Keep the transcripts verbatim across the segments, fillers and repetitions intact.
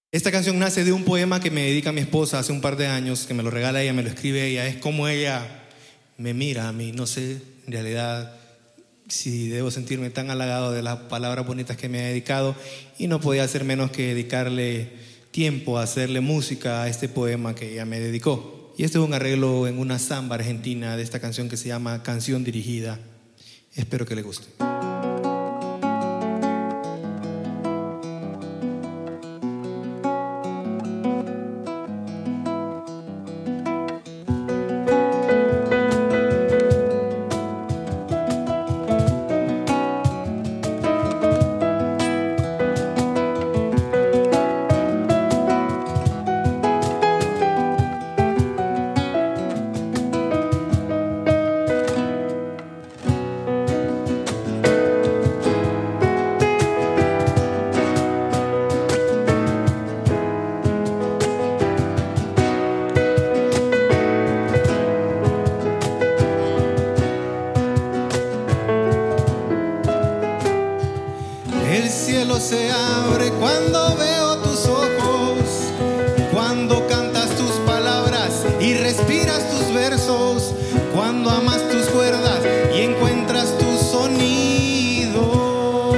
Esta canción nace de un poema que me dedica mi esposa hace un par de años, que me lo regala ella, me lo escribe ella. Es como ella me mira a mí. No sé en realidad si debo sentirme tan halagado de las palabras bonitas que me ha dedicado, y no podía hacer menos que dedicarle tiempo a hacerle música a este poema que ella me dedicó. Y este es un arreglo en una samba argentina de esta canción que se llama Canción Dirigida. Espero que le guste. El cielo se abre cuando veo tus ojos, cuando cantas tus palabras y respiras tus versos, cuando amas tus cuerdas y encuentras tu sonido.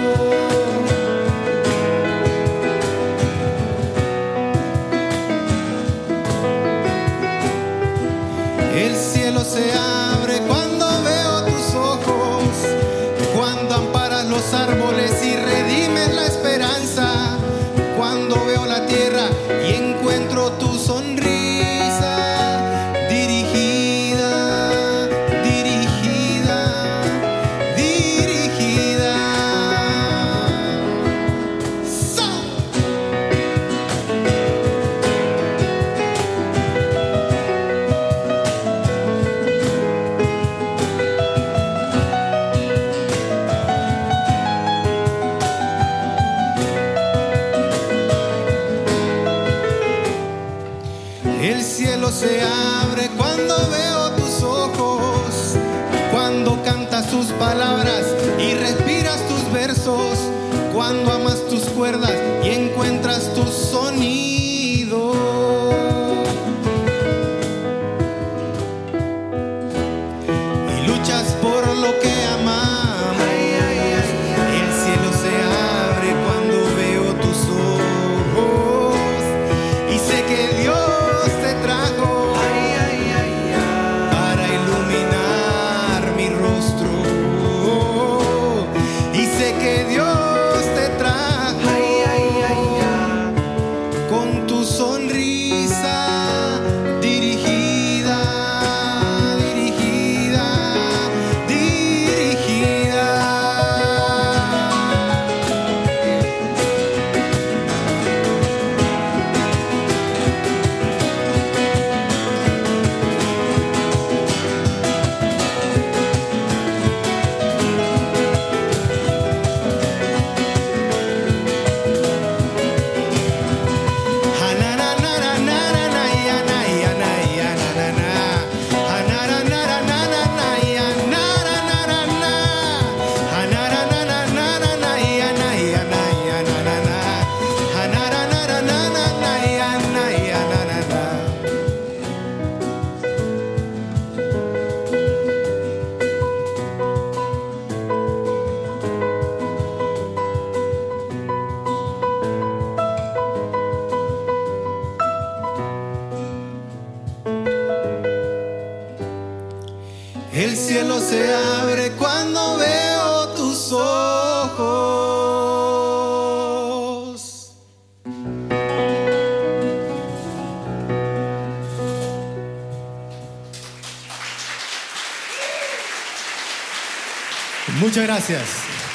El cielo se abre cuando veo tus ojos, cuando amparas los árboles y redimes la esperanza, cuando veo la tierra y encuentro tu sonrisa dirigida, dirigida, dirigida. ¡So! El cielo se abre cuando veo tus ojos, cuando cantas tus palabras y respiras tus versos, cuando amas tus cuerdas y encuentras tu sonido. Y luchas por lo que amas. El cielo se abre cuando veo tus ojos y sé que Dios que Dios te trajo con tu sonrisa dirigida, dirigida, dirigida. El cielo se abre cuando veo tus ojos. Muchas gracias.